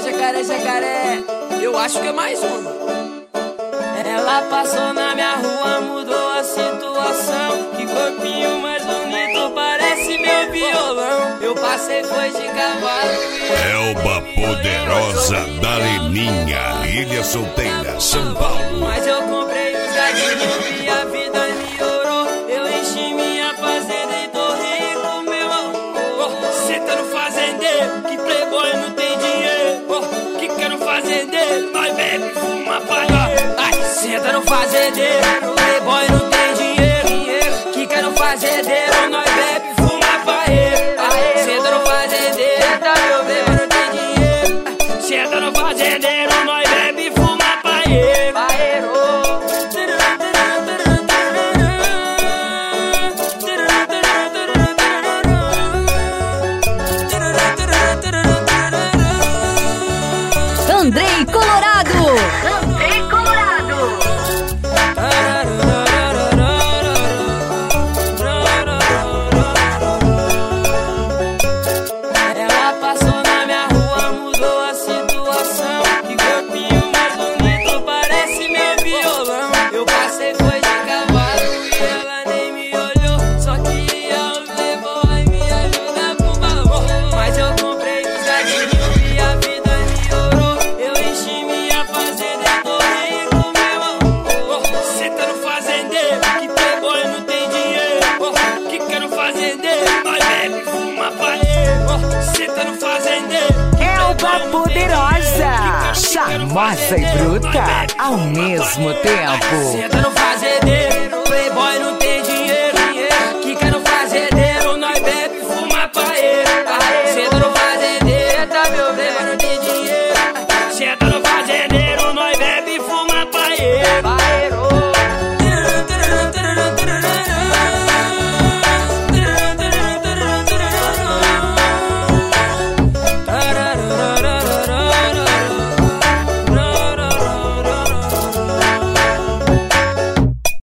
jacaré, jacaré. Eu acho que é mais uma. Ela passou na minha rua, mudou a situação. Que corpinho mais bonito, parece meu violão. Eu passei, foi de cavalo. Elba Poderosa da Leninha, Ilha Solteira, São Paulo. Mas eu comprei os gatinhos e a vida melhorou. Eu enchi minha fazenda e tô rico, meu amor. Cê tá no fazendeiro, que playboy não tem dinheiro. Que quer no fazendeiro, nós bebe, fuma, paga. Senta no fazendeiro, playboy não tem dinheiro. Que quer no fazendeiro, nós bebe, fuma, paeiro. Senta no fazendeiro, meu bebo não tem dinheiro. Senta no fazendeiro, nós bebe, fuma, paeiro. Andrei Colorado. Ela passou na minha rua, mudou a situação. Que corpinho mais bonito, parece meu violão. Eu passei, foi de cavalo e ela nem me olhou. Só queria os playboy me ajudar pro valor. Mas eu comprei os gatinhos e a vida melhorou. Eu enchi minha fazenda e tô rico, meu amor. Cê tá no fazendeiro, que playboy não tem dinheiro. Que quer no fazendeiro, nós bebe, fuma, paeiro. Cê tá no fazendeiro. Elba Poderosa, charmosa e bruta ao mesmo tempo. Senta no fazendeiro,